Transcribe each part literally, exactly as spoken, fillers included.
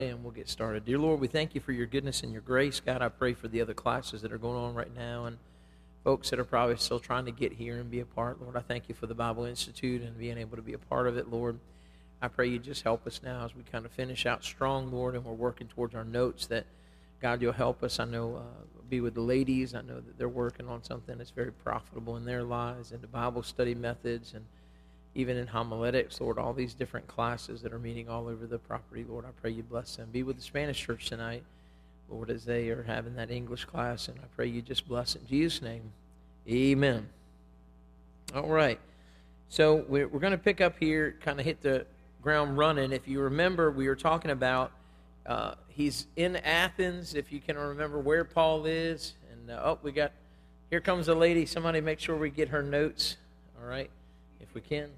And we'll get started. Dear Lord, we thank you for your goodness and your grace. God, I pray for the other classes that are going on right now and folks that are probably still trying to get here and be a part. Lord, I thank you for the Bible Institute and being able to be a part of it, Lord. I pray you just help us now as we kind of finish out strong, Lord, and we're working towards our notes that, God, you'll help us. I know, uh, be with the ladies. I know that they're working on something that's very profitable in their lives and the Bible study methods and even in homiletics, Lord, all these different classes that are meeting all over the property, Lord, I pray you bless them. Be with the Spanish church tonight, Lord, as they are having that English class, and I pray you just bless it. In Jesus' name, amen. All right. So we're, we're going to pick up here, kind of hit the ground running. If you remember, we were talking about uh, he's in Athens, if you can remember where Paul is. And, uh, oh, we got, here comes a lady. Somebody make sure we get her notes, all right, if we can.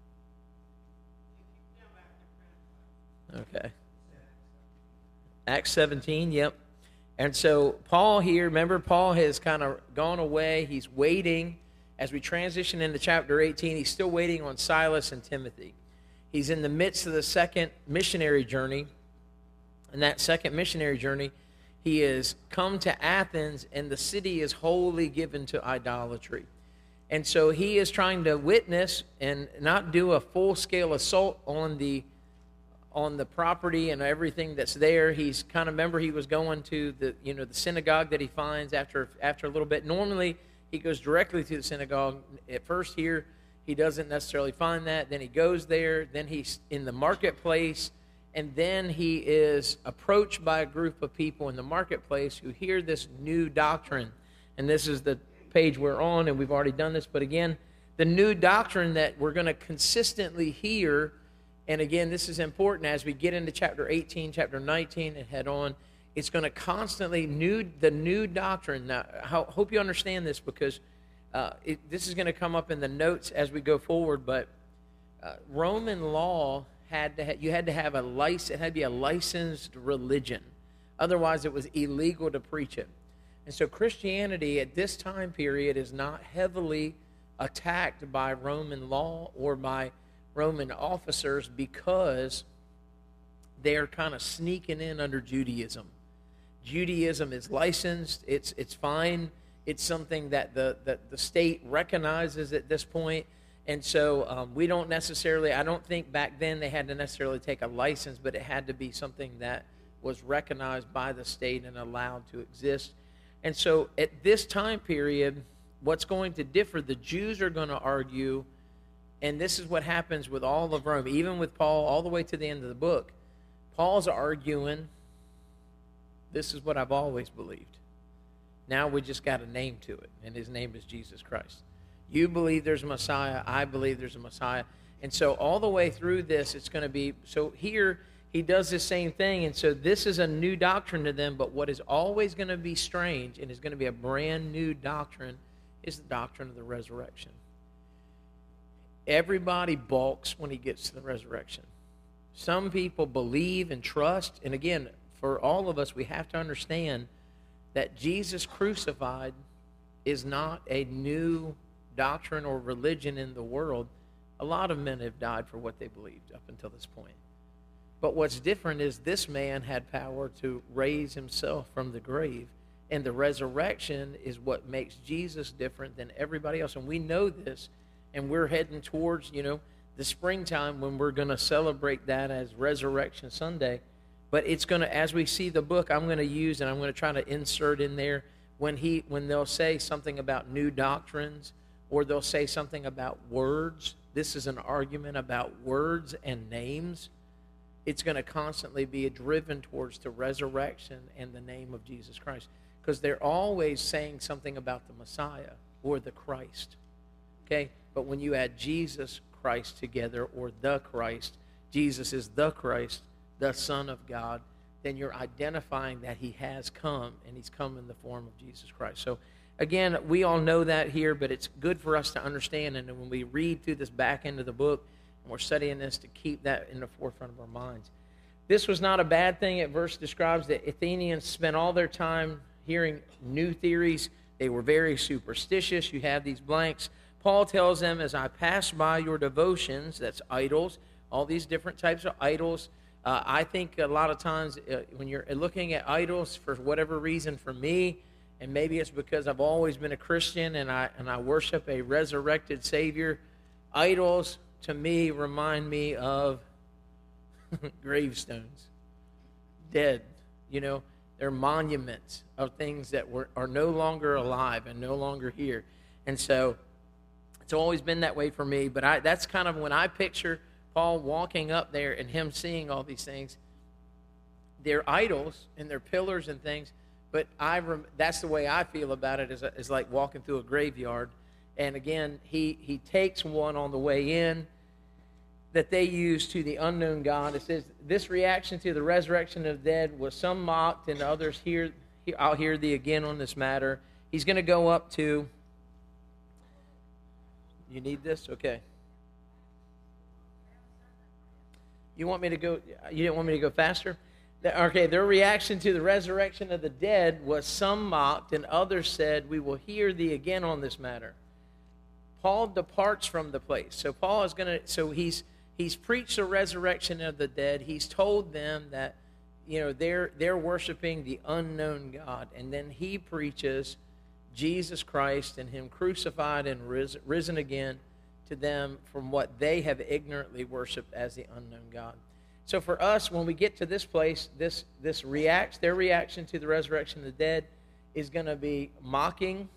Okay. Acts seventeen, yep. And so Paul here, remember Paul has kind of gone away. He's waiting. As we transition into chapter eighteen, he's still waiting on Silas and Timothy. He's in the midst of the second missionary journey. And that second missionary journey, he has come to Athens, and the city is wholly given to idolatry. And so he is trying to witness and not do a full-scale assault on the on the property and everything that's there. He's kind of, remember, he was going to the, you know, the synagogue that he finds after after a little bit. Normally, he goes directly to the synagogue. At first here, he doesn't necessarily find that. Then he goes there. Then he's in the marketplace. And then he is approached by a group of people in the marketplace who hear this new doctrine. And this is the page we're on, and we've already done this. But again, the new doctrine that we're going to consistently hear. And again, this is important as we get into chapter eighteen, chapter nineteen, and head on. It's going to constantly new the new doctrine. Now, I hope you understand this because uh, it, this is going to come up in the notes as we go forward. But uh, Roman law had to ha- you had to have a license. It had to be a licensed religion, otherwise it was illegal to preach it. And so Christianity at this time period is not heavily attacked by Roman law or by Roman officers because they're kind of sneaking in under Judaism. Judaism is licensed. It's it's fine. It's something that the, the, the state recognizes at this point. And so um, we don't necessarily, I don't think back then they had to necessarily take a license, but it had to be something that was recognized by the state and allowed to exist. And so at this time period, what's going to differ, the Jews are going to argue. And this is what happens with all of Rome, even with Paul, all the way to the end of the book. Paul's arguing, this is what I've always believed. Now we just got a name to it, and his name is Jesus Christ. You believe there's a Messiah, I believe there's a Messiah. And so all the way through this, it's going to be, so here he does the same thing, and so this is a new doctrine to them, but what is always going to be strange and is going to be a brand new doctrine is the doctrine of the resurrection. Everybody balks when he gets to the resurrection. Some people believe and trust. And again, for all of us, we have to understand that Jesus crucified is not a new doctrine or religion in the world. A lot of men have died for what they believed up until this point. But what's different is this man had power to raise himself from the grave. And the resurrection is what makes Jesus different than everybody else. And we know this. And we're heading towards, you know, the springtime when we're going to celebrate that as Resurrection Sunday. But it's going to, as we see the book, I'm going to use, and I'm going to try to insert in there when he, when they'll say something about new doctrines, or they'll say something about words. This is an argument about words and names. It's going to constantly be driven towards the resurrection and the name of Jesus Christ, because they're always saying something about the Messiah or the Christ. Okay? But when you add Jesus Christ together, or the Christ, Jesus is the Christ, the Son of God, then you're identifying that he has come, and he's come in the form of Jesus Christ. So, again, we all know that here, but it's good for us to understand, and when we read through this back end of the book, and we're studying this, to keep that in the forefront of our minds. This was not a bad thing. It verse describes that Athenians spent all their time hearing new theories. They were very superstitious. You have these blanks. Paul tells them, as I pass by your devotions, that's idols, all these different types of idols, Uh, I think a lot of times uh, when you're looking at idols for whatever reason, for me, and maybe it's because I've always been a Christian and I and I worship a resurrected Savior, idols to me remind me of gravestones, dead. You know, they're monuments of things that were are no longer alive and no longer here. And so it's always been that way for me. But I that's kind of when I picture Paul walking up there and him seeing all these things. They're idols and they're pillars and things, but I rem- that's the way I feel about it, is, is like walking through a graveyard. And again, he, he takes one on the way in that they use to the unknown God. It says, this reaction to the resurrection of the dead was some mocked and others hear, I'll hear thee again on this matter. He's going to go up to, you need this? Okay. You want me to go, you didn't want me to go faster? Okay, their reaction to the resurrection of the dead was some mocked and others said, we will hear thee again on this matter. Paul departs from the place. So Paul is going to, so he's he's preached the resurrection of the dead. He's told them that, you know, they're they're worshiping the unknown God. And then he preaches Jesus Christ and him crucified and risen, risen again to them from what they have ignorantly worshiped as the unknown God. So for us, when we get to this place, this this reacts, their reaction to the resurrection of the dead is going to be mocking,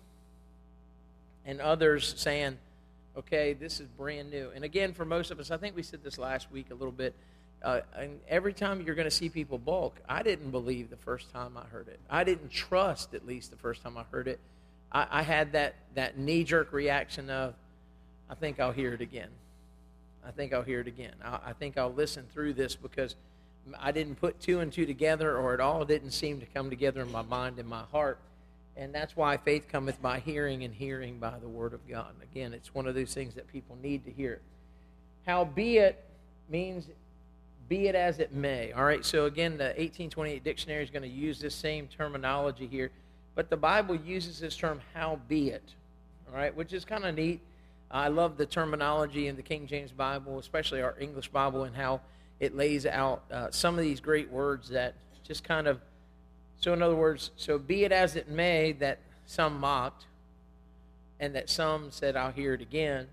and others saying, okay, this is brand new. And again, for most of us, I think we said this last week a little bit, uh, and every time you're going to see people balk, I didn't believe the first time I heard it. I didn't trust, at least the first time I heard it. I, I had that, that knee-jerk reaction of, I think I'll hear it again. I think I'll hear it again. I, I think I'll listen through this because I didn't put two and two together, or it all didn't seem to come together in my mind and my heart. And that's why faith cometh by hearing, and hearing by the word of God. And again, it's one of those things that people need to hear. Howbeit means be it as it may. All right, so again, the eighteen twenty-eight dictionary is going to use this same terminology here. But the Bible uses this term, howbeit, all right, which is kind of neat. I love the terminology in the King James Bible, especially our English Bible, and how it lays out uh, some of these great words that just kind of, so in other words, so be it as it may that some mocked and that some said, I'll hear it again.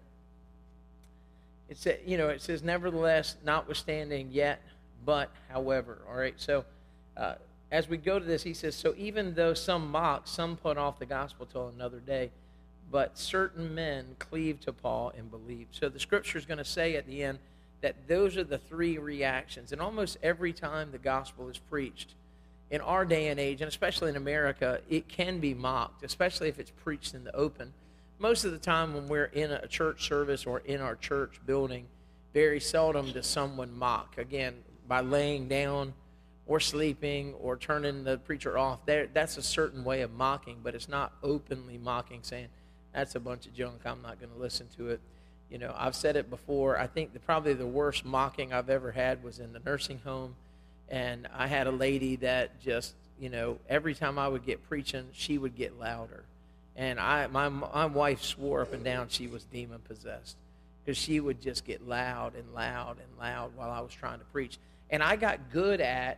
It said, you know, it says, nevertheless, notwithstanding, yet, but, however. All right, so uh, as we go to this, he says, so even though some mock, some put off the gospel till another day, but certain men cleave to Paul and believe. So the scripture is going to say at the end that those are the three reactions. And almost every time the gospel is preached, in our day and age, and especially in America, it can be mocked, especially if it's preached in the open. Most of the time when we're in a church service or in our church building, very seldom does someone mock. Again, by laying down or sleeping or turning the preacher off, there, that's a certain way of mocking, but it's not openly mocking, saying, that's a bunch of junk, I'm not going to listen to it. You know, I've said it before, I think the, probably the worst mocking I've ever had was in the nursing home. And I had a lady that just, you know, every time I would get preaching, she would get louder. And I, my, my wife swore up and down she was demon-possessed because she would just get loud and loud and loud while I was trying to preach. And I got good at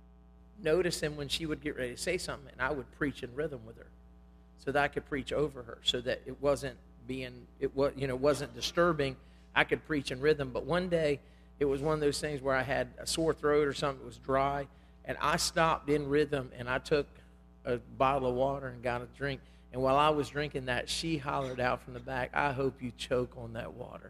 noticing when she would get ready to say something, and I would preach in rhythm with her so that I could preach over her, so that it wasn't being, it was, you know, wasn't disturbing. I could preach in rhythm. But one day, it was one of those things where I had a sore throat or something that was dry, and I stopped in rhythm, and I took a bottle of water and got a drink. And while I was drinking that, she hollered out from the back, I hope you choke on that water.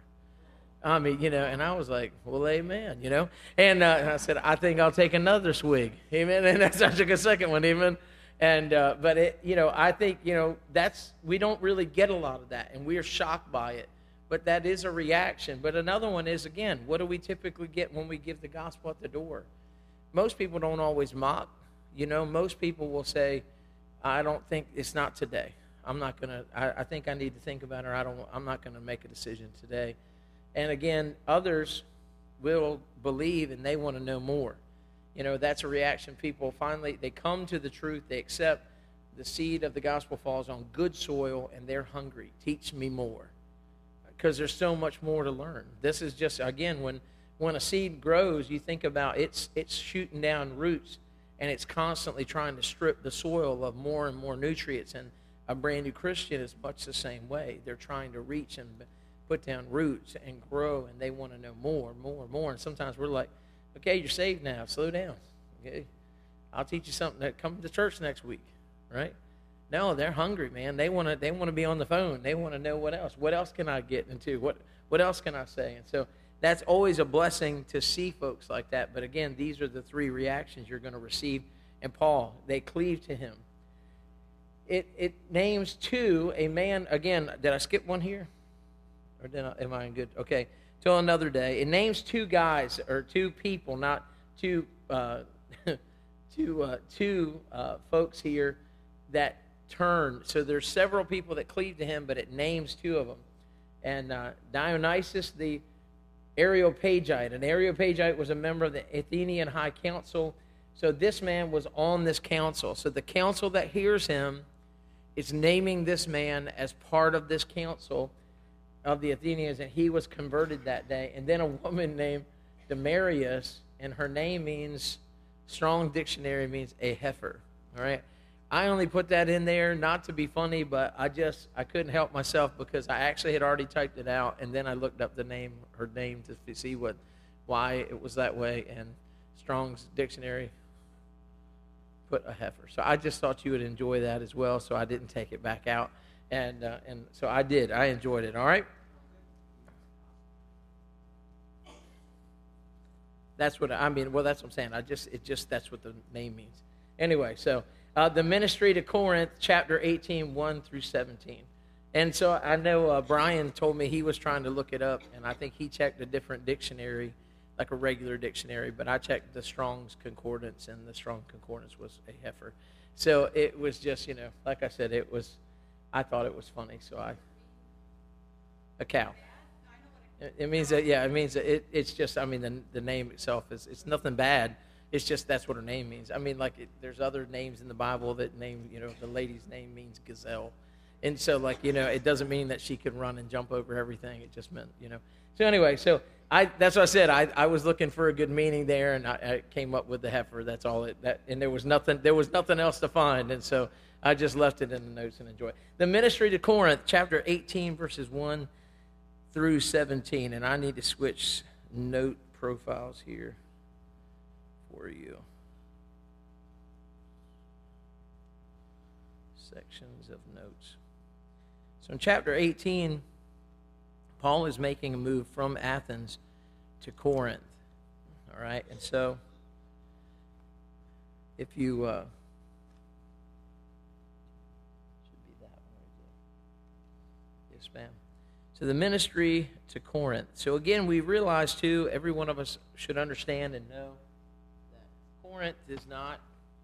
I mean, you know, and I was like, well, amen, you know. And uh, I said, I think I'll take another swig. Amen. And that's, I took a second one, amen. And, uh, but, it, you know, I think, you know, that's, we don't really get a lot of that, and we are shocked by it. But that is a reaction. But another one is, again, what do we typically get when we give the gospel at the door? Most people don't always mock. You know, most people will say, I don't think, it's not today. I'm not going to, I think I need to think about it, or I don't, I'm not going to make a decision today. And again, others will believe and they want to know more. You know, that's a reaction. People finally, they come to the truth, they accept the seed of the gospel falls on good soil, and they're hungry. Teach me more. Because there's so much more to learn. This is just, again, when when a seed grows, you think about it's it's shooting down roots, and it's constantly trying to strip the soil of more and more nutrients. And a brand new Christian is much the same way. They're trying to reach and put down roots and grow, and they want to know more, more, more. And sometimes we're like, okay, you're saved now. Slow down. Okay, I'll teach you something. That come to church next week, right? No, they're hungry, man. They want to. They want to be on the phone. They want to know what else. What else can I get into? What What else can I say? And so that's always a blessing to see folks like that. But again, these are the three reactions you're going to receive. And Paul, they cleave to him. It it names two a man. Again, did I skip one here? Or did I, am I in good? Okay, till another day. It names two guys or two people, not two uh, two uh, two uh, folks here that turn. So there's several people that cleave to him, but it names two of them. And uh, Dionysius the Areopagite. An Areopagite was a member of the Athenian High Council. So this man was on this council. So the council that hears him is naming this man as part of this council of the Athenians, and he was converted that day. And then a woman named Damaris, and her name means, Strong Dictionary means a heifer. All right? I only put that in there not to be funny, but I just, I couldn't help myself because I actually had already typed it out, and then I looked up the name, her name, to see what, why it was that way, and Strong's Dictionary put a heifer. So I just thought you would enjoy that as well, so I didn't take it back out, and uh, and so I did. I enjoyed it, all right? That's what, I mean, well, that's what I'm saying. I just, it just, that's what the name means. Anyway, so... Uh, the ministry to Corinth, chapter eighteen, one through seventeen. And so I know uh, Brian told me he was trying to look it up, and I think he checked a different dictionary, like a regular dictionary, but I checked the Strong's Concordance, and the Strong Concordance was a heifer. So it was just, you know, like I said, it was, I thought it was funny, so I, a cow. It, it means that, yeah, it means that it, it's just, I mean, the, the name itself is, it's nothing bad. It's just that's what her name means. I mean, like, it, there's other names in the Bible that name, you know, the lady's name means gazelle. And so, like, you know, it doesn't mean that she could run and jump over everything. It just meant, you know. So anyway, so I that's what I said. I, I was looking for a good meaning there, and I, I came up with the heifer. That's all it, that, and there was nothing, there was nothing else to find. And so I just left it in the notes and enjoyed it. The ministry to Corinth, chapter eighteen, verses one through seventeen. And I need to switch note profiles here for you. Sections of notes. So in chapter eighteen, Paul is making a move from Athens to Corinth. All right, and so if you uh, should be that one right there. Yes, ma'am. So the ministry to Corinth. So again, we realize too, every one of us should understand and know that Corinth is not.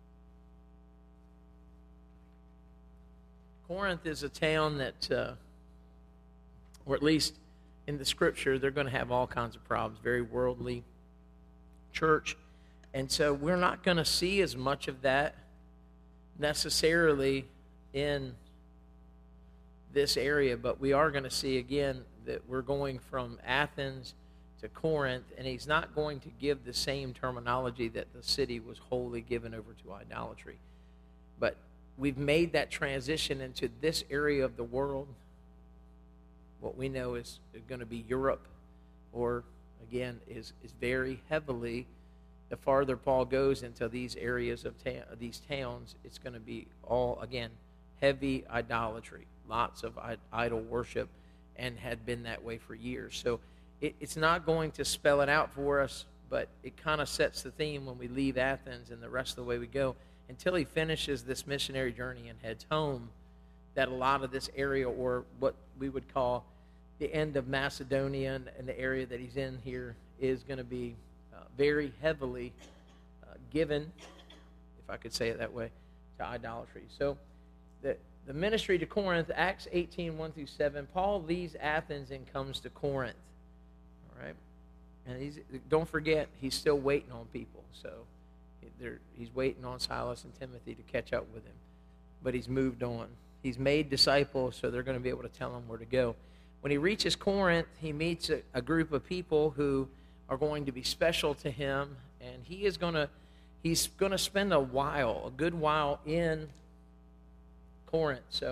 Corinth is a town that, uh, or at least in the scripture, they're going to have all kinds of problems, very worldly church. And so we're not going to see as much of that necessarily in this area, but we are going to see again that we're going from Athens to Corinth, and he's not going to give the same terminology that the city was wholly given over to idolatry. But we've made that transition into this area of the world. What we know is going to be Europe, or again, is, is very heavily, the farther Paul goes into these areas of ta- these towns, it's going to be all, again, heavy idolatry, lots of I- idol worship, and had been that way for years. So it, it's not going to spell it out for us, but it kind of sets the theme when we leave Athens and the rest of the way we go, until he finishes this missionary journey and heads home, that a lot of this area, or what we would call the end of Macedonia and, and the area that he's in here, is going to be uh, very heavily uh, given, if I could say it that way, to idolatry. So the, the ministry to Corinth, Acts eighteen, one through seven, Paul leaves Athens and comes to Corinth. All right? And he's, don't forget, he's still waiting on people. So he's waiting on Silas and Timothy to catch up with him. But he's moved on. He's made disciples, so they're going to be able to tell him where to go. When he reaches Corinth, he meets a, a group of people who are going to be special to him, and he is going to he's going to spend a while, a good while in Corinth. So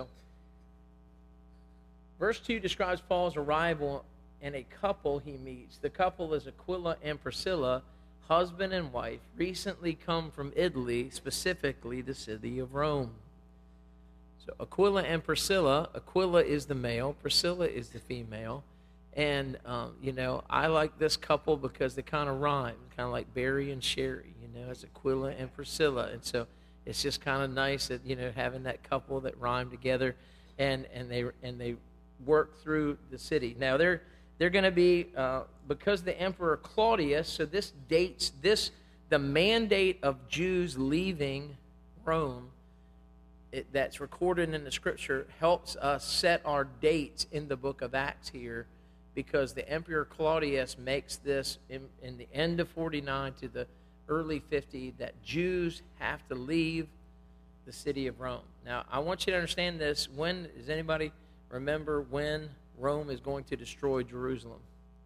verse two describes Paul's arrival and a couple he meets. The couple is Aquila and Priscilla, husband and wife, recently come from Italy, specifically the city of Rome. So Aquila and Priscilla, Aquila is the male, Priscilla is the female. And, um, you know, I like this couple because they kind of rhyme, kind of like Barry and Sherry, you know, it's Aquila and Priscilla. And so it's just kind of nice that, you know, having that couple that rhyme together and, and they and they work through the city. Now, they're, they're going to be, uh, because the Emperor Claudius, so this dates, this, the mandate of Jews leaving Rome, It, that's recorded in the scripture, helps us set our dates in the book of Acts here, because the Emperor Claudius makes this in, in the end of forty-nine to the early fifty that Jews have to leave the city of Rome. Now, I want you to understand this. When does anybody remember when Rome is going to destroy Jerusalem?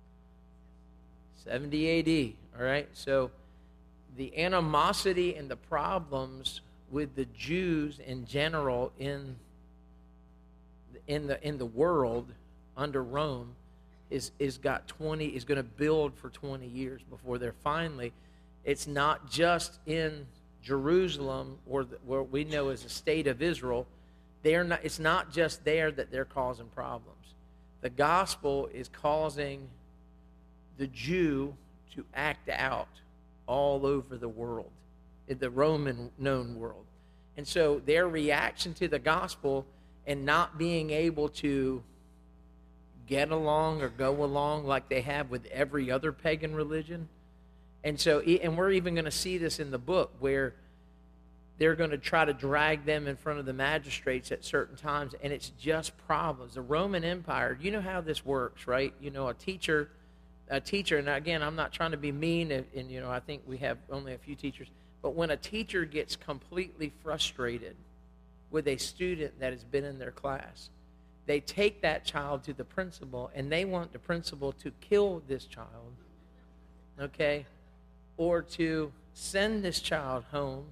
seventy A D, all right? So the animosity and the problems with the Jews in general in in the in the world under Rome is is got twenty is going to build for twenty years before they're finally. It's not just in Jerusalem or the, what we know as the state of Israel. They're not. It's not just there that they're causing problems. The gospel is causing the Jew to act out all over the world, in the Roman known world. And so their reaction to the gospel and not being able to get along or go along like they have with every other pagan religion. And so, and we're even going to see this in the book where they're going to try to drag them in front of the magistrates at certain times, and it's just problems. The Roman Empire, you know how this works, right? You know, a teacher, a teacher, and again, I'm not trying to be mean, and, and you know, I think we have only a few teachers, but when a teacher gets completely frustrated with a student that has been in their class, they take that child to the principal, and they want the principal to kill this child, okay, or to send this child home.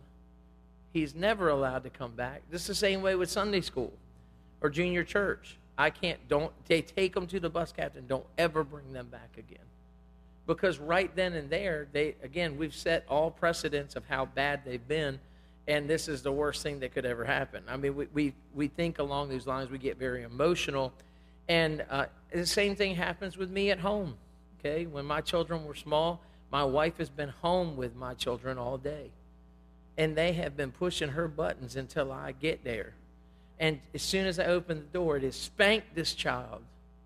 He's never allowed to come back. This is the same way with Sunday school or junior church. I can't, don't, they take them to the bus captain. Don't ever bring them back again. Because right then and there, they, again, we've set all precedents of how bad they've been, and this is the worst thing that could ever happen. I mean, we we, we think along these lines. We get very emotional. And uh, the same thing happens with me at home, okay? When my children were small, my wife has been home with my children all day. And they have been pushing her buttons until I get there. And as soon as I open the door, it is spank this child.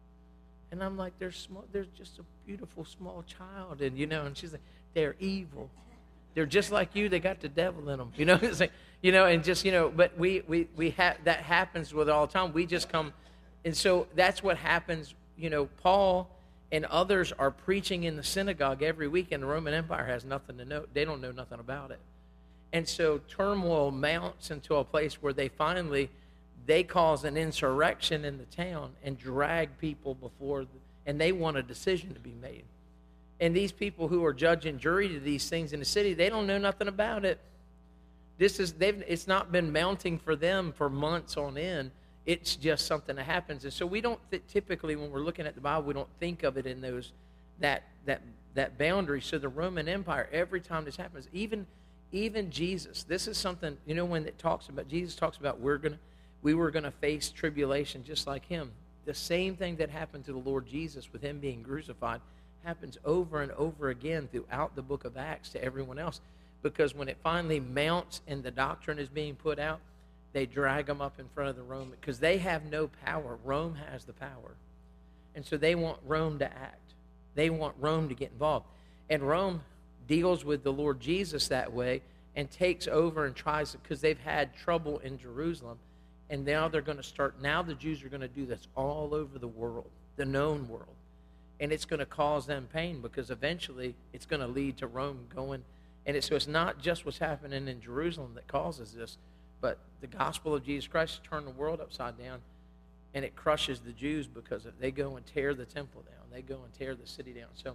And I'm like, they're small, they're just a beautiful small child. And, you know, and she's like, they're evil. They're just like you. They got the devil in them. You know, it's like, you know, and just, you know, but we, we, we have, that happens with all the time. We just come. And so that's what happens. You know, Paul and others are preaching in the synagogue every week, and the Roman Empire has nothing to know. They don't know nothing about it. And so turmoil mounts into a place where they finally, they cause an insurrection in the town and drag people before, the, and they want a decision to be made. And these people who are judge and jury to these things in the city, they don't know nothing about it. This is, they've, it's not been mounting for them for months on end. It's just something that happens. And so we don't th- typically, when we're looking at the Bible, we don't think of it in those, that, that, that boundary. So the Roman Empire, every time this happens, even Even Jesus, this is something, you know, when it talks about, Jesus talks about we're gonna, we were going to face tribulation just like him. The same thing that happened to the Lord Jesus with him being crucified happens over and over again throughout the book of Acts to everyone else. Because when it finally mounts and the doctrine is being put out, they drag them up in front of the Roman, because they have no power. Rome has the power. And so they want Rome to act. They want Rome to get involved. And Rome deals with the Lord Jesus that way and takes over and tries to, because they've had trouble in Jerusalem, and now they're going to start, now the Jews are going to do this all over the world, the known world, and it's going to cause them pain, because eventually it's going to lead to Rome going, and it's, so it's not just what's happening in Jerusalem that causes this, but the gospel of Jesus Christ turned the world upside down, and it crushes the Jews because they go and tear the temple down, they go and tear the city down. So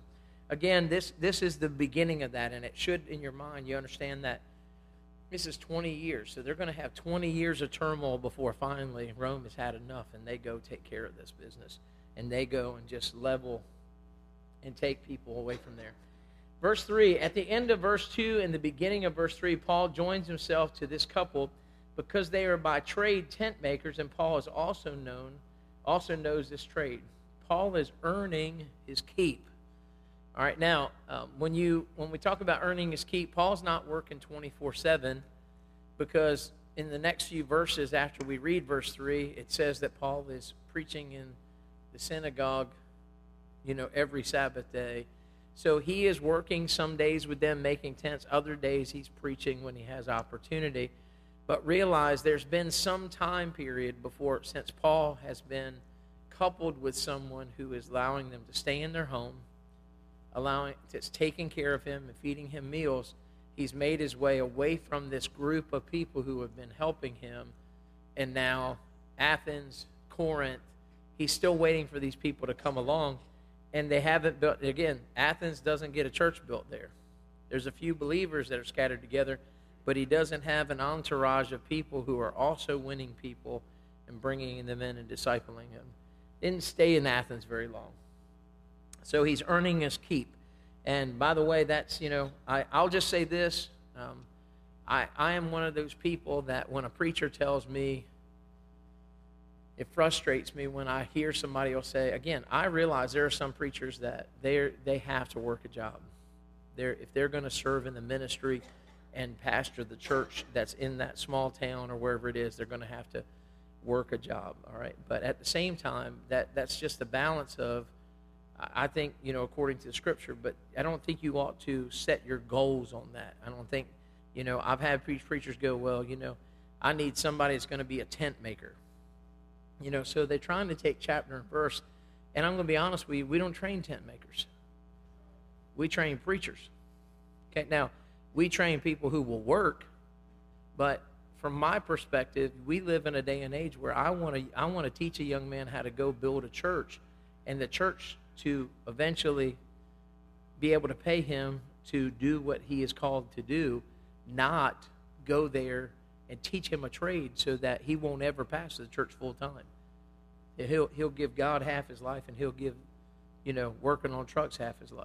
again, this, this is the beginning of that, and it should, in your mind, you understand that this is twenty years. So they're going to have twenty years of turmoil before finally Rome has had enough, and they go take care of this business. And they go and just level and take people away from there. Verse three, at the end of verse two and the beginning of verse three, Paul joins himself to this couple because they are by trade tent makers, and Paul is also known, also knows this trade. Paul is earning his keep. All right, now, um, when you when we talk about earning his keep, Paul's not working twenty-four seven, because in the next few verses after we read verse three, it says that Paul is preaching in the synagogue, you know, every Sabbath day. So he is working some days with them making tents, other days he's preaching when he has opportunity. But realize there's been some time period before, since Paul has been coupled with someone who is allowing them to stay in their home, allowing, it's taking care of him and feeding him meals. He's made his way away from this group of people who have been helping him. And now Athens, Corinth, he's still waiting for these people to come along. And they haven't built, again, Athens doesn't get a church built there. There's a few believers that are scattered together, but he doesn't have an entourage of people who are also winning people and bringing them in and discipling them. Didn't stay in Athens very long. So he's earning his keep. And by the way, that's, you know, I, I'll just say this. Um, I, I am one of those people that when a preacher tells me, it frustrates me when I hear somebody else say, again, I realize there are some preachers that they they have to work a job. They're, if they're going to serve in the ministry and pastor the church that's in that small town or wherever it is, they're going to have to work a job, all right? But at the same time, that that's just the balance of, I think, you know, according to the Scripture, but I don't think you ought to set your goals on that. I don't think, you know, I've had preachers go, well, you know, I need somebody that's going to be a tent maker. You know, so they're trying to take chapter and verse, and I'm going to be honest with you, we don't train tent makers. We train preachers. Okay, now, we train people who will work, but from my perspective, we live in a day and age where I want to I want to teach a young man how to go build a church, and the church to eventually be able to pay him to do what he is called to do, not go there and teach him a trade so that he won't ever pastor the church full time. He'll he'll give God half his life, and he'll give, you know, working on trucks half his life.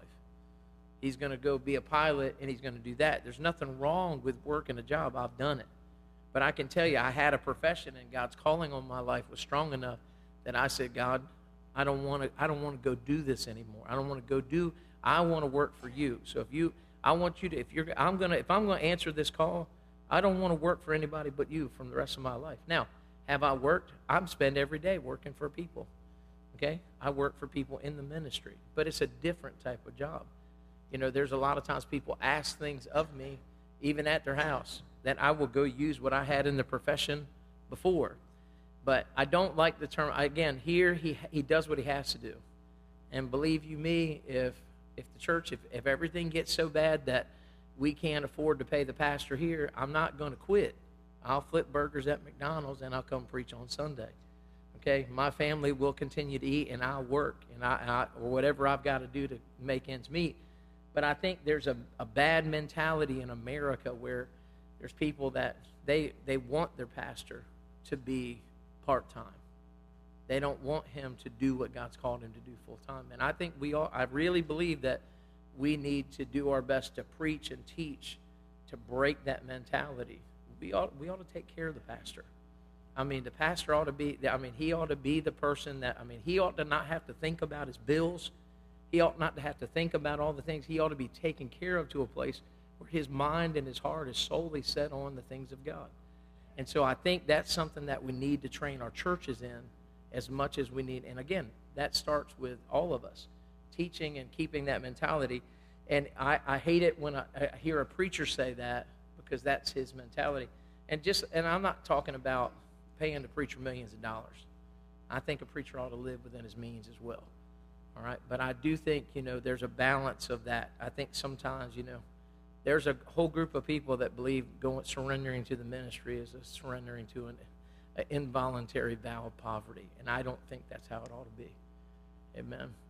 He's going to go be a pilot, and he's going to do that. There's nothing wrong with working a job. I've done it. But I can tell you, I had a profession, and God's calling on my life was strong enough that I said, God, I don't want to I don't want to go do this anymore. I don't want to go do, I want to work for you. So if you, I want you to, if you're, I'm going to, if I'm going to answer this call, I don't want to work for anybody but you from the rest of my life. Now, have I worked? I spend every day working for people, okay? I work for people in the ministry, but it's a different type of job. You know, there's a lot of times people ask things of me, even at their house, that I will go use what I had in the profession before. But I don't like the term, again, here he he does what he has to do. And believe you me, if if the church, if, if everything gets so bad that we can't afford to pay the pastor here, I'm not going to quit. I'll flip burgers at McDonald's and I'll come preach on Sunday. Okay, my family will continue to eat, and I'll work, and I, I or whatever I've got to do to make ends meet. But I think there's a, a bad mentality in America where there's people that they they want their pastor to be part-time. They don't want him to do what God's called him to do full-time. And I think we all, I really believe that we need to do our best to preach and teach to break that mentality. We ought, we ought to take care of the pastor. I mean, the pastor ought to be, I mean, he ought to be the person that, I mean, he ought to not have to think about his bills. He ought not to have to think about all the things. He ought to be taken care of to a place where his mind and his heart is solely set on the things of God. And so I think that's something that we need to train our churches in as much as we need. And again, that starts with all of us, teaching and keeping that mentality. And I, I hate it when I, I hear a preacher say that, because that's his mentality. And just, and I'm not talking about paying the preacher millions of dollars. I think a preacher ought to live within his means as well. All right? But I do think, you know, there's a balance of that. I think sometimes, you know, there's a whole group of people that believe going surrendering to the ministry is a surrendering to an, an involuntary vow of poverty. And I don't think that's how it ought to be. Amen.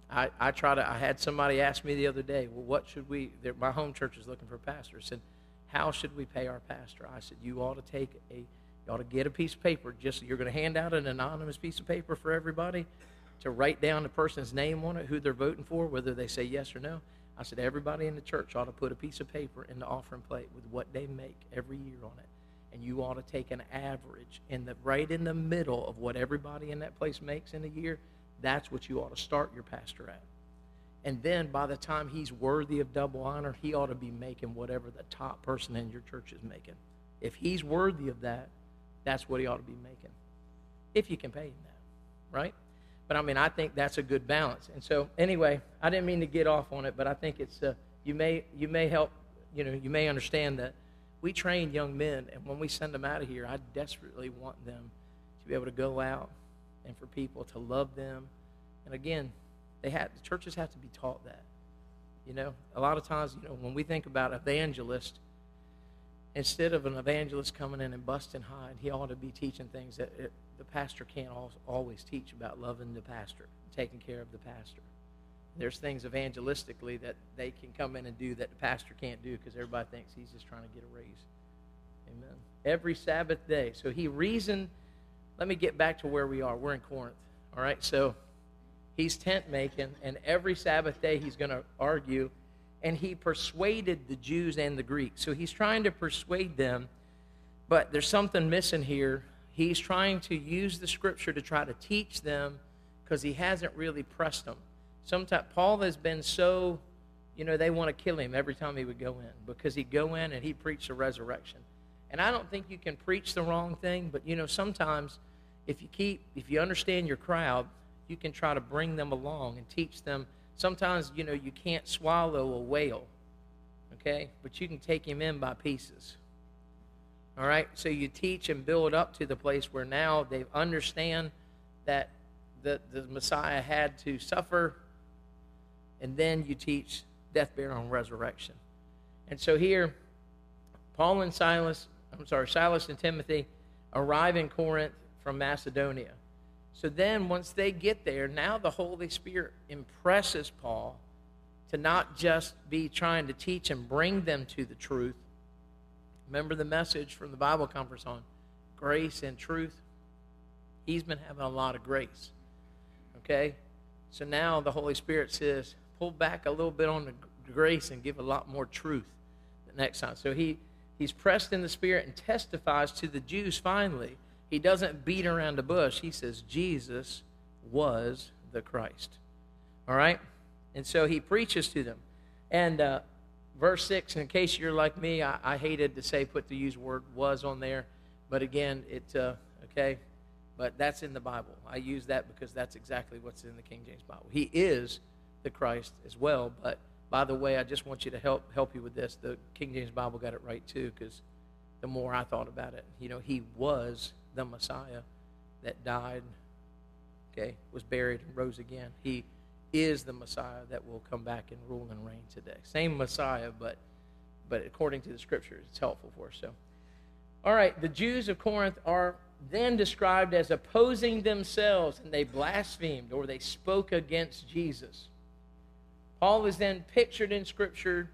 I, I try to, I had somebody ask me the other day, well, what should we, my home church is looking for a pastor. I said, how should we pay our pastor? I said, you ought to take a, you ought to get a piece of paper. Just, you're going to hand out an anonymous piece of paper for everybody to write down the person's name on it, who they're voting for, whether they say yes or no. I said, everybody in the church ought to put a piece of paper in the offering plate with what they make every year on it. And you ought to take an average, and the, right in the middle of what everybody in that place makes in a year, that's what you ought to start your pastor at. And then by the time he's worthy of double honor, he ought to be making whatever the top person in your church is making. If he's worthy of that, that's what he ought to be making, if you can pay him that, right? But, I mean, I think that's a good balance. And so, anyway, I didn't mean to get off on it, but I think it's, uh, you may you may help, you know, you may understand that we train young men, and when we send them out of here, I desperately want them to be able to go out and for people to love them. And, again, they have, the churches have to be taught that. You know, a lot of times, you know, when we think about evangelist, instead of an evangelist coming in and busting hide, he ought to be teaching things that it, the pastor can't always teach about loving the pastor, taking care of the pastor. There's things evangelistically that they can come in and do that the pastor can't do because everybody thinks he's just trying to get a raise. Amen. Every Sabbath day. So he reasoned, let me get back to where we are. We're in Corinth. All right, so he's tent making, and every Sabbath day he's going to argue, and he persuaded the Jews and the Greeks. So he's trying to persuade them, but there's something missing here. He's trying to use the Scripture to try to teach them because he hasn't really pressed them. Sometimes Paul has been so, you know, they want to kill him every time he would go in because he'd go in and he'd preach the resurrection. And I don't think you can preach the wrong thing, but, you know, sometimes if you keep, if you understand your crowd, you can try to bring them along and teach them. Sometimes, you know, you can't swallow a whale, okay? But you can take him in by pieces, all right? So you teach and build up to the place where now they understand that the, the Messiah had to suffer, and then you teach death, burial, and resurrection. And so here, Paul and Silas, I'm sorry, Silas and Timothy arrive in Corinth from Macedonia. So then once they get there, now the Holy Spirit impresses Paul to not just be trying to teach and bring them to the truth. Remember the message from the Bible conference on grace and truth? He's been having a lot of grace. Okay? So now the Holy Spirit says, pull back a little bit on the grace and give a lot more truth the next time. So he, he's pressed in the Spirit and testifies to the Jews finally. He doesn't beat around the bush. He says Jesus was the Christ. All right? And so he preaches to them. And uh, verse six, in case you're like me, I, I hated to say put the used word was on there. But again, it, uh, okay? But that's in the Bible. I use that because that's exactly what's in the King James Bible. He is the Christ as well. But by the way, I just want you to help help you with this. The King James Bible got it right too, because the more I thought about it, you know, he was the Messiah that died, okay, was buried and rose again. He is the Messiah that will come back and rule and reign today. Same Messiah, but but according to the Scriptures, it's helpful for us. So, all right, the Jews of Corinth are then described as opposing themselves, and they blasphemed or they spoke against Jesus. Paul is then pictured in Scripture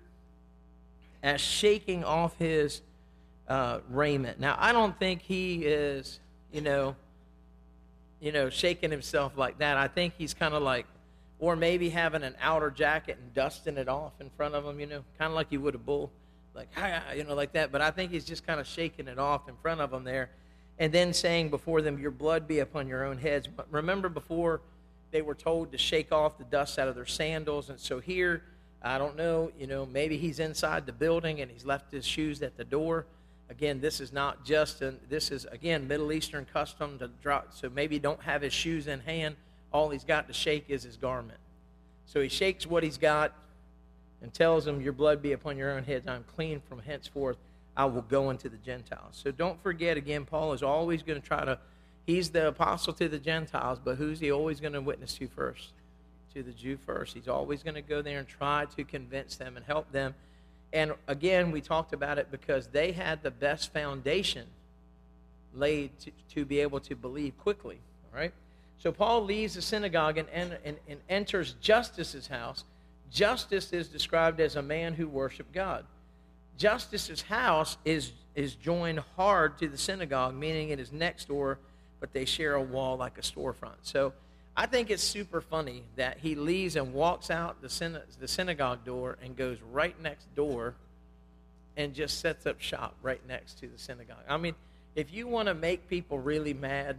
as shaking off his uh, raiment. Now, I don't think he is, you know, you know, shaking himself like that. I think he's kind of like, or maybe having an outer jacket and dusting it off in front of him, you know, kind of like you would a bull, like, you know, like that. But I think he's just kind of shaking it off in front of them there. And then saying before them, your blood be upon your own heads. But remember before they were told to shake off the dust out of their sandals. And so here, I don't know, you know, maybe he's inside the building and he's left his shoes at the door. Again, this is not just, an, this is, again, Middle Eastern custom to drop. So maybe don't have his shoes in hand. All he's got to shake is his garment. So he shakes what he's got and tells them, your blood be upon your own heads. I'm clean from henceforth. I will go into the Gentiles. So don't forget, again, Paul is always going to try to, he's the apostle to the Gentiles, but who's he always going to witness to first? To the Jew first. He's always going to go there and try to convince them and help them. And again, we talked about it because they had the best foundation laid to, to be able to believe quickly. All right? So Paul leaves the synagogue and, and, and, and enters Justus's house. Justus is described as a man who worshiped God. Justus's house is, is joined hard to the synagogue, meaning it is next door, but they share a wall like a storefront. So I think it's super funny that he leaves and walks out the, syna- the synagogue door and goes right next door and just sets up shop right next to the synagogue. I mean, if you want to make people really mad,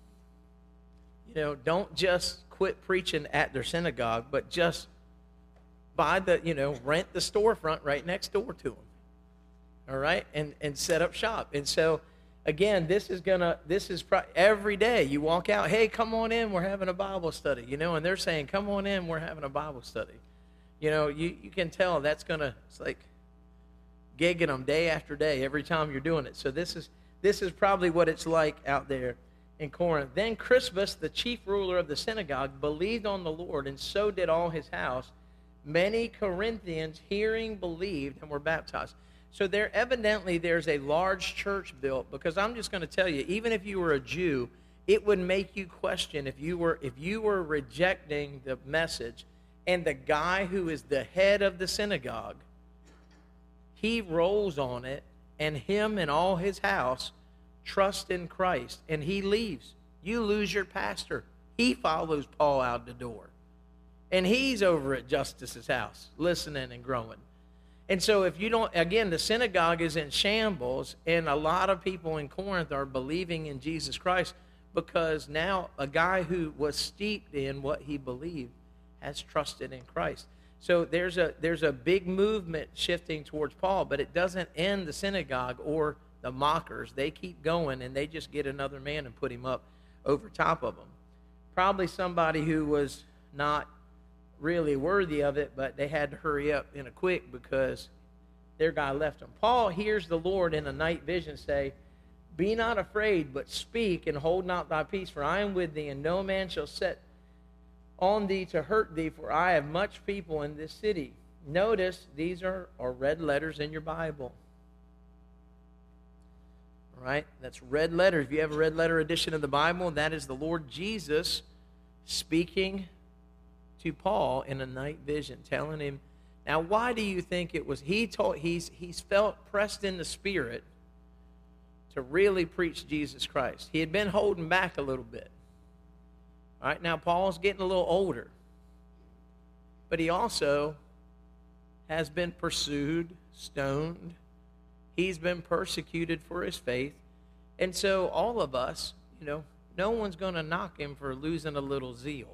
you know, don't just quit preaching at their synagogue, but just buy the, you know, rent the storefront right next door to them. All right? And and set up shop. And so, again, this is going to, this is pro- every day you walk out, hey, come on in, we're having a Bible study, you know, and they're saying, come on in, we're having a Bible study. You know, you, you can tell that's going to, it's like gigging them day after day every time you're doing it. So this is, this is probably what it's like out there in Corinth. Then Crispus, the chief ruler of the synagogue, believed on the Lord, and so did all his house. Many Corinthians, hearing, believed and were baptized. So there evidently there's a large church built, because I'm just going to tell you, even if you were a Jew, it would make you question if you were if you were rejecting the message, and the guy who is the head of the synagogue, he rolls on it, and him and all his house trust in Christ, and he leaves. You lose your pastor. He follows Paul out the door. And he's over at Justus's house, listening and growing. And so if you don't, again, the synagogue is in shambles, and a lot of people in Corinth are believing in Jesus Christ because now a guy who was steeped in what he believed has trusted in Christ. So there's a there's a big movement shifting towards Paul, but it doesn't end the synagogue or the mockers. They keep going, and they just get another man and put him up over top of them. Probably somebody who was not really worthy of it, but they had to hurry up in a quick because their guy left them. Paul hears the Lord in a night vision say, be not afraid, but speak, and hold not thy peace, for I am with thee, and no man shall set on thee to hurt thee, for I have much people in this city. Notice these are, are red letters in your Bible. All right? That's red letter. If you have a red letter edition of the Bible, that is the Lord Jesus speaking to Paul in a night vision, telling him. Now, why do you think it was? He told he's he's felt pressed in the spirit to really preach Jesus Christ. He had been holding back a little bit. All right, now Paul's getting a little older, but he also has been pursued, stoned. He's been persecuted for his faith. And so all of us, you know, no one's going to knock him for losing a little zeal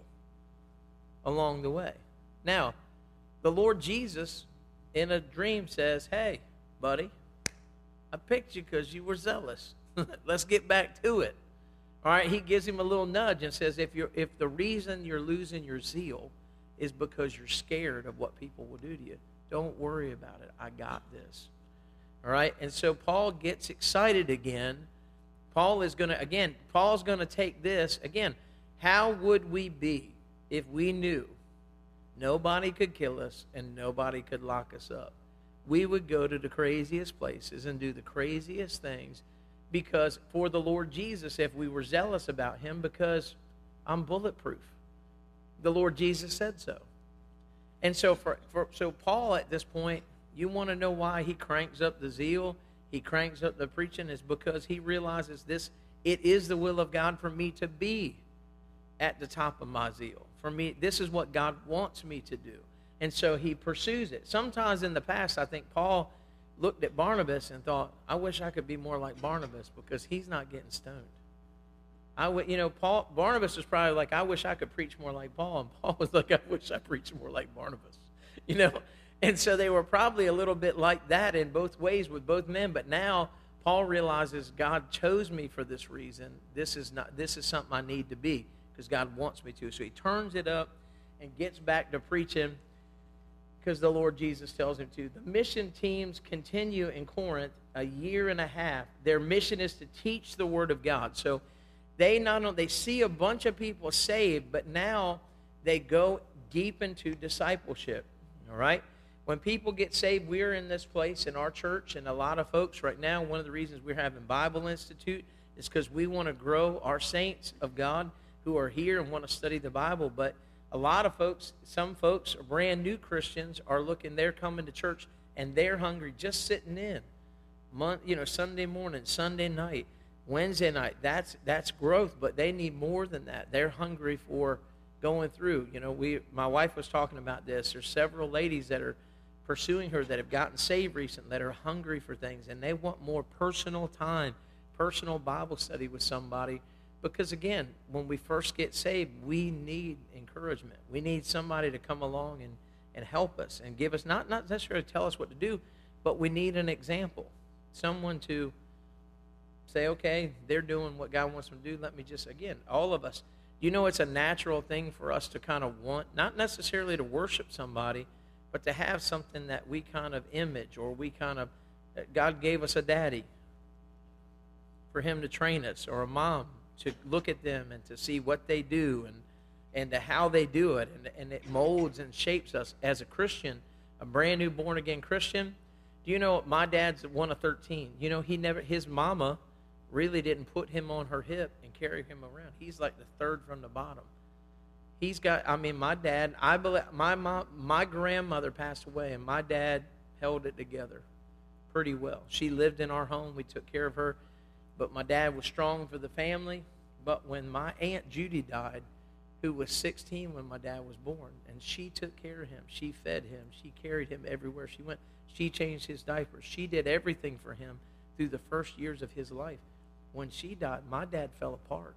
along the way. Now, the Lord Jesus in a dream says, hey, buddy, I picked you because you were zealous. Let's get back to it. All right, he gives him a little nudge and says, if you're if the reason you're losing your zeal is because you're scared of what people will do to you, don't worry about it. I got this. All right, and so Paul gets excited again. Paul is going to, again, Paul's going to take this. Again, how would we be if we knew nobody could kill us and nobody could lock us up? We would go to the craziest places and do the craziest things because for the Lord Jesus, if we were zealous about him, because I'm bulletproof. The Lord Jesus said so. And so for, for so Paul at this point, you want to know why he cranks up the zeal, he cranks up the preaching, is because he realizes this, it is the will of God for me to be at the top of my zeal. For me, this is what God wants me to do. And so he pursues it. Sometimes in the past, I think Paul looked at Barnabas and thought, I wish I could be more like Barnabas because he's not getting stoned. I would, you know, Paul, Barnabas was probably like, I wish I could preach more like Paul. And Paul was like, I wish I preached more like Barnabas. You know, and so they were probably a little bit like that in both ways with both men. But now Paul realizes God chose me for this reason. This is not. This is something I need to be because God wants me to. So he turns it up and gets back to preaching because the Lord Jesus tells him to. The mission teams continue in Corinth a year and a half. Their mission is to teach the Word of God. So they not only they see a bunch of people saved, but now they go deep into discipleship. All right? When people get saved, we're in this place in our church, and a lot of folks right now, one of the reasons we're having Bible Institute is because we want to grow our saints of God who are here and want to study the Bible. But a lot of folks, some folks, are brand new Christians, are looking, they're coming to church, and they're hungry just sitting in. Month, you know, Sunday morning, Sunday night, Wednesday night. That's that's growth, but they need more than that. They're hungry for going through. You know, we my wife was talking about this. There's several ladies that are pursuing her that have gotten saved recently that are hungry for things, and they want more personal time, personal Bible study with somebody. Because again, when we first get saved, we need encouragement. We need somebody to come along and, and help us and give us, not, not necessarily tell us what to do, but we need an example. Someone to say, okay, they're doing what God wants them to do. Let me just, again, all of us, you know, it's a natural thing for us to kind of want, not necessarily to worship somebody, but to have something that we kind of image, or we kind of, God gave us a daddy for him to train us, or a mom to look at them and to see what they do and, and to how they do it. And, and it molds and shapes us as a Christian, a brand new born-again Christian. Do you know, my dad's one of thirteen. You know, he never, his mama really didn't put him on her hip and carry him around. He's like the third from the bottom. He's got, I mean, my dad, I believe, my mom, my grandmother passed away, and my dad held it together pretty well. She lived in our home. We took care of her. But my dad was strong for the family. But when my Aunt Judy died, who was sixteen when my dad was born, and she took care of him. She fed him. She carried him everywhere she went. She changed his diapers. She did everything for him through the first years of his life. When she died, my dad fell apart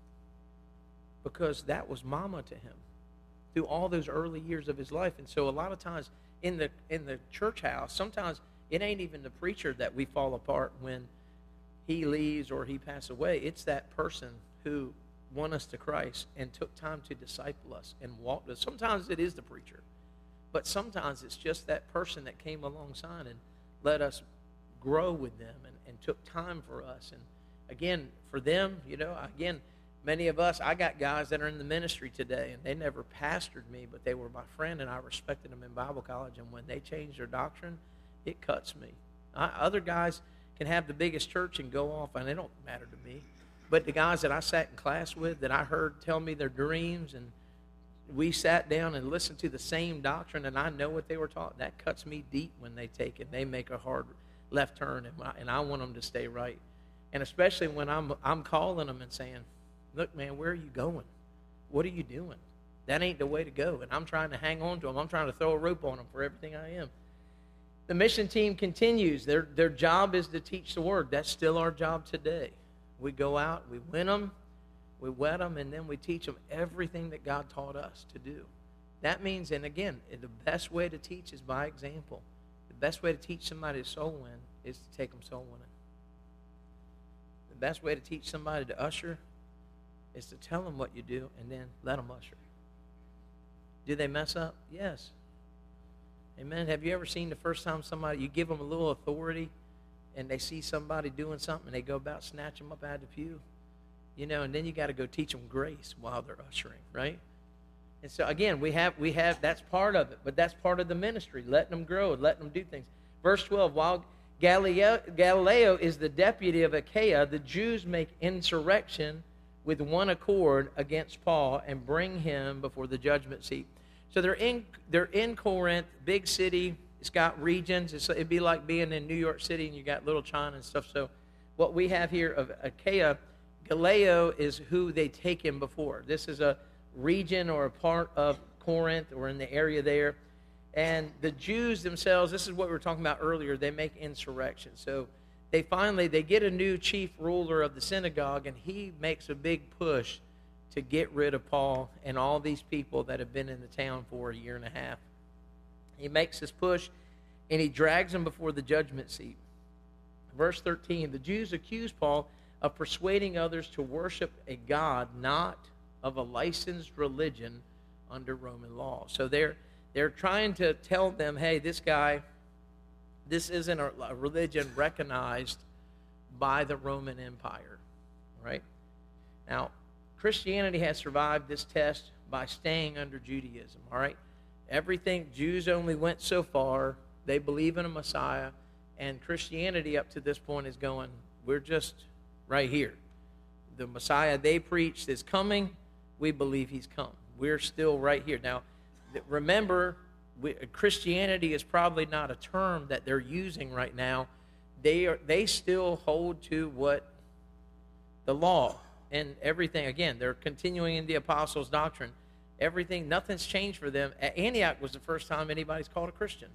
because that was mama to him through all those early years of his life. And so a lot of times in the in the church house, sometimes it ain't even the preacher that we fall apart when he leaves or he passes away. It's that person who won us to Christ and took time to disciple us and walk us. Sometimes it is the preacher, but sometimes it's just that person that came alongside and let us grow with them and, and took time for us. And again, for them, you know, again, many of us, I got guys that are in the ministry today, and they never pastored me, but they were my friend, and I respected them in Bible college. And when they changed their doctrine, it cuts me. I, other guys can have the biggest church and go off, and they don't matter to me. But the guys that I sat in class with, that I heard tell me their dreams, and we sat down and listened to the same doctrine, and I know what they were taught, that cuts me deep when they take it. They make a hard left turn, and I, and I want them to stay right. And especially when I'm I'm calling them and saying, look, man, where are you going? What are you doing? That ain't the way to go. And I'm trying to hang on to them. I'm trying to throw a rope on them for everything I am. The mission team continues. Their, their job is to teach the word. That's still our job today. We go out, we win them, we wet them, and then we teach them everything that God taught us to do. That means, and again, the best way to teach is by example. The best way to teach somebody to soul win is to take them soul winning. The best way to teach somebody to usher is to tell them what you do and then let them usher. Do they mess up? Yes. Amen. Have you ever seen the first time somebody, you give them a little authority and they see somebody doing something and they go about snatch them up out of the pew? You know, and then you got to go teach them grace while they're ushering, right? And so again, we have, we have, that's part of it, but that's part of the ministry, letting them grow, letting them do things. Verse twelve, while Galileo, Galileo is the deputy of Achaia, the Jews make insurrection with one accord against Paul and bring him before the judgment seat. So they're in they're in Corinth, big city. It's got regions. It's, it'd be like being in New York City and you got little China and stuff. So what we have here of Achaia, Galileo is who they take him before. This is a region or a part of Corinth or in the area there. And the Jews themselves, this is what we were talking about earlier, they make insurrection. So they finally, they get a new chief ruler of the synagogue, and he makes a big push to get rid of Paul and all these people that have been in the town for a year and a half. He makes this push, and he drags them before the judgment seat. Verse thirteen, the Jews accuse Paul of persuading others to worship a God not of a licensed religion under Roman law. So they're they're trying to tell them, hey, this guy, this isn't a, a religion recognized by the Roman Empire, right? Now, Christianity has survived this test by staying under Judaism, all right? Everything, Jews only went so far. They believe in a Messiah, and Christianity up to this point is going, we're just right here. The Messiah they preached is coming, we believe he's come. We're still right here. Now, remember, we, Christianity is probably not a term that they're using right now. They are they still hold to what the law and everything. Again, they're continuing in the apostles' doctrine. Everything, nothing's changed for them. At Antioch was the first time anybody's called a Christian.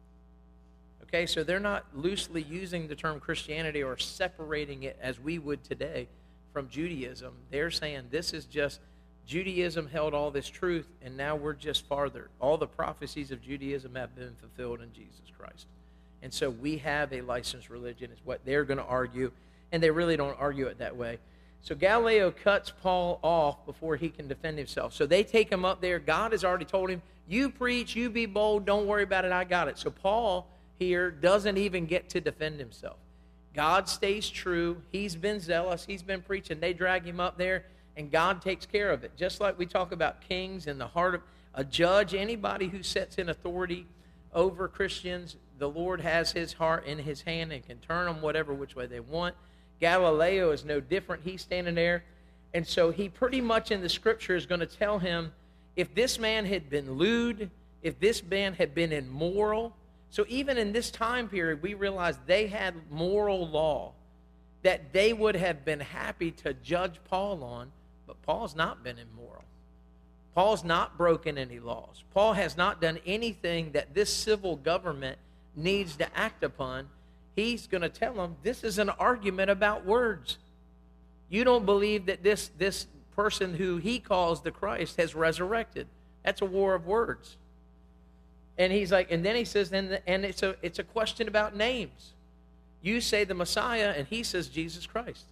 Okay, so they're not loosely using the term Christianity or separating it as we would today from Judaism. They're saying this is just, Judaism held all this truth, and now we're just farther. All the prophecies of Judaism have been fulfilled in Jesus Christ. And so we have a licensed religion, is what they're going to argue, and they really don't argue it that way. So Galileo cuts Paul off before he can defend himself. So they take him up there. God has already told him, you preach, you be bold, don't worry about it, I got it. So Paul here doesn't even get to defend himself. God stays true. He's been zealous. He's been preaching. They drag him up there, and God takes care of it. Just like we talk about kings and the heart of a judge, anybody who sets in authority over Christians, the Lord has his heart in his hand and can turn them whatever which way they want. Galileo is no different. He's standing there. And so he pretty much in the scripture is going to tell him, if this man had been lewd, if this man had been immoral, so even in this time period, we realize they had moral law that they would have been happy to judge Paul on, but Paul's not been immoral. Paul's not broken any laws. Paul has not done anything that this civil government needs to act upon. He's going to tell them, this is an argument about words. You don't believe that this, this person who he calls the Christ has resurrected. That's a war of words. And he's like, and then he says, and, and it's a it's a question about names. You say the Messiah, and he says Jesus Christ.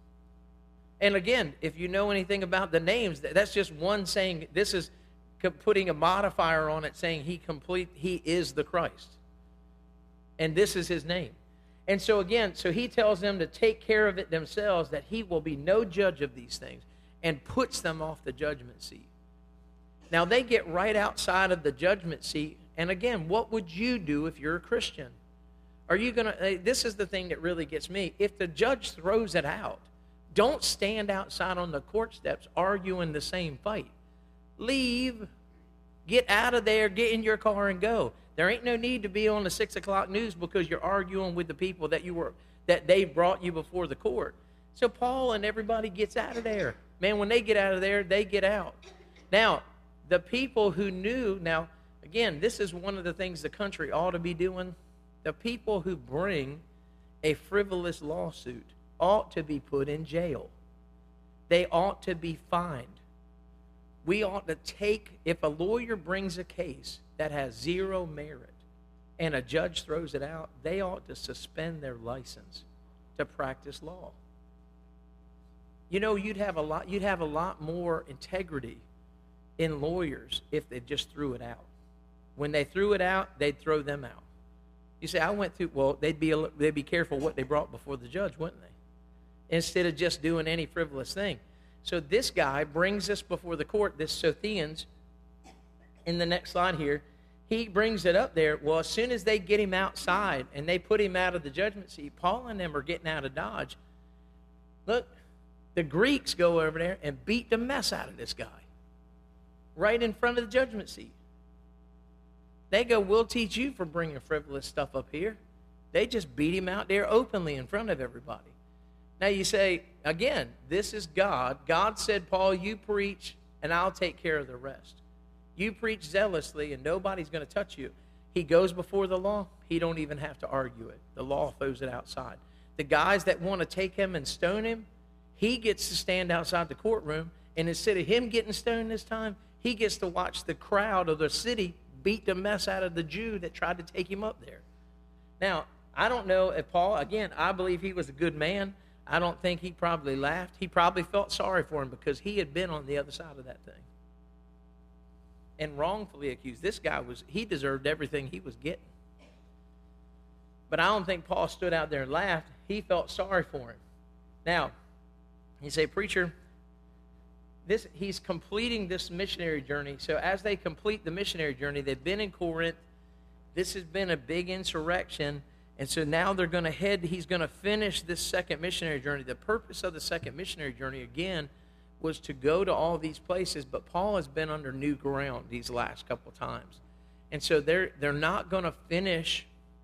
And again, if you know anything about the names, that's just one saying, this is putting a modifier on it, saying he complete he is the Christ. And this is his name. And so again, so he tells them to take care of it themselves, that he will be no judge of these things, and puts them off the judgment seat. Now they get right outside of the judgment seat. And again, what would you do if you're a Christian? Are you going to, this is the thing that really gets me. If the judge throws it out, don't stand outside on the court steps arguing the same fight. Leave. Get out of there. Get in your car and go. There ain't no need to be on the six o'clock news because you're arguing with the people that you were that they brought you before the court. So Paul and everybody gets out of there. Man, when they get out of there, they get out. Now, the people who knew, now, again, this is one of the things the country ought to be doing. The people who bring a frivolous lawsuit ought to be put in jail. They ought to be fined. We ought to take, if a lawyer brings a case that has zero merit and a judge throws it out, they ought to suspend their license to practice law. You know, you'd have a lot, you'd have a lot more integrity in lawyers if they just threw it out. When they threw it out, they'd throw them out. You say, I went through, well, they'd be, they'd be careful what they brought before the judge, wouldn't they? Instead of just doing any frivolous thing. So this guy brings us before the court, this Sothians, in the next slide here. He brings it up there. Well, as soon as they get him outside and they put him out of the judgment seat, Paul and them are getting out of Dodge. Look, the Greeks go over there and beat the mess out of this guy right in front of the judgment seat. They go, we'll teach you for bringing frivolous stuff up here. They just beat him out there openly in front of everybody. Now you say, again, this is God. God said, Paul, you preach, and I'll take care of the rest. You preach zealously, and nobody's going to touch you. He goes before the law. He don't even have to argue it. The law throws it outside. The guys that want to take him and stone him, he gets to stand outside the courtroom, and instead of him getting stoned this time, he gets to watch the crowd of the city beat the mess out of the Jew that tried to take him up there. Now, I don't know if Paul, again, I believe he was a good man. I don't think he probably laughed. He probably felt sorry for him because he had been on the other side of that thing. And wrongfully accused. This guy was, he deserved everything he was getting. But I don't think Paul stood out there and laughed. He felt sorry for him. Now, you say, preacher, this, he's completing this missionary journey. So as they complete the missionary journey, they've been in Corinth. This has been a big insurrection. And so now they're going to head, he's going to finish this second missionary journey. The purpose of the second missionary journey, again, was to go to all these places, but Paul has been under new ground these last couple times. And so they're they're not going to finish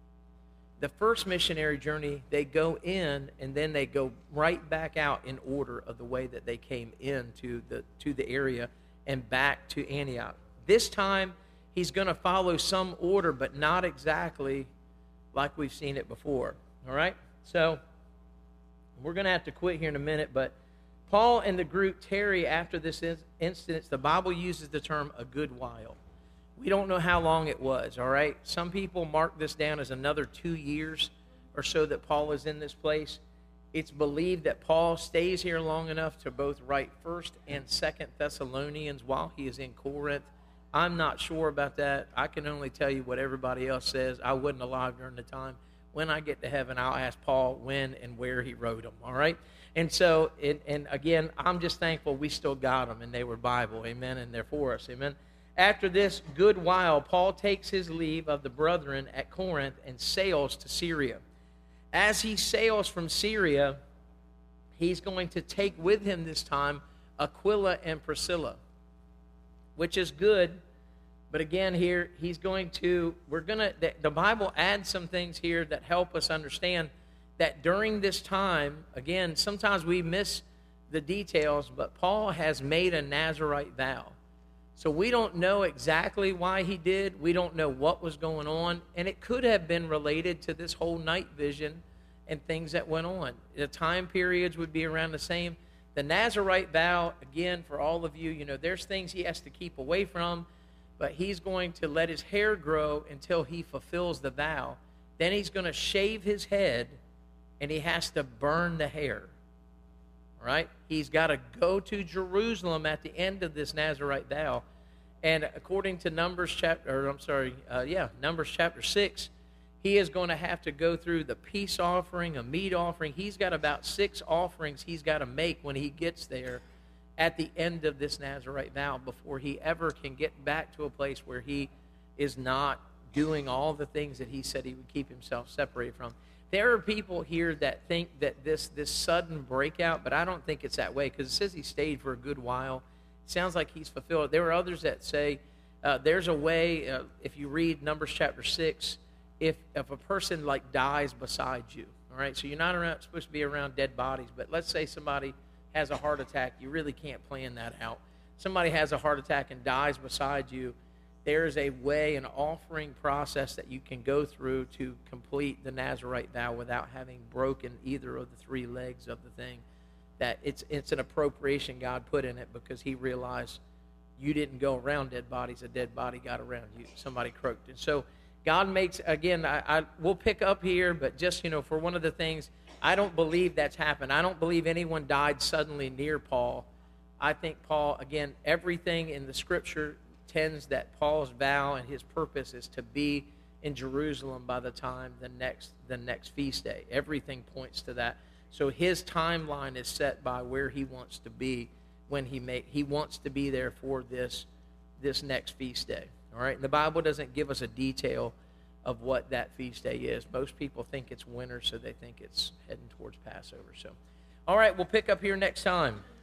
the first missionary journey. They go in and then they go right back out in order of the way that they came into the to the area and back to Antioch. This time he's going to follow some order, but not exactly like we've seen it before. All right? So we're going to have to quit here in a minute, but Paul and the group tarry after this incident. The Bible uses the term a good while. We don't know how long it was, all right? Some people mark this down as another two years or so that Paul is in this place. It's believed that Paul stays here long enough to both write First and Second Thessalonians while he is in Corinth. I'm not sure about that. I can only tell you what everybody else says. I wasn't alive during the time. When I get to heaven, I'll ask Paul when and where he wrote them, all right? And so, it, and again, I'm just thankful we still got them and they were Bible, amen, and they're for us, amen. After this good while, Paul takes his leave of the brethren at Corinth and sails to Syria. As he sails from Syria, he's going to take with him this time Aquila and Priscilla, which is good. But again, here he's going to, we're going to, the, the Bible adds some things here that help us understand that during this time, again, sometimes we miss the details, but Paul has made a Nazirite vow. So we don't know exactly why he did. We don't know what was going on. And it could have been related to this whole night vision and things that went on. The time periods would be around the same. The Nazirite vow, again, for all of you, you know, there's things he has to keep away from, but he's going to let his hair grow until he fulfills the vow. Then he's going to shave his head, and he has to burn the hair. All right? He's got to go to Jerusalem at the end of this Nazirite vow. And according to Numbers chapter, or I'm sorry, uh, yeah, Numbers chapter six, he is going to have to go through the peace offering, a meat offering. He's got about six offerings he's got to make when he gets there at the end of this Nazirite vow before he ever can get back to a place where he is not doing all the things that he said he would keep himself separated from. There are people here that think that this this sudden breakout, but I don't think it's that way because it says he stayed for a good while. It sounds like he's fulfilled. There are others that say uh, there's a way, uh, if you read Numbers chapter six, if, if a person like dies beside you, all right, so you're not around, supposed to be around dead bodies, but let's say somebody has a heart attack. You really can't plan that out. Somebody has a heart attack and dies beside you. There's a way, an offering process that you can go through to complete the Nazirite vow without having broken either of the three legs of the thing. That it's it's an appropriation God put in it because he realized you didn't go around dead bodies. A dead body got around you. Somebody croaked. And so God makes, again, I, I we'll pick up here, but just, you know, for one of the things, I don't believe that's happened. I don't believe anyone died suddenly near Paul. I think Paul, again, everything in the Scripture tends that Paul's vow and his purpose is to be in Jerusalem by the time the next the next feast day. Everything points to that. So his timeline is set by where he wants to be when he make he wants to be there for this this next feast day. All right. And the Bible doesn't give us a detail of what that feast day is. Most people think it's winter, so they think it's heading towards Passover. So, all right, we'll pick up here next time.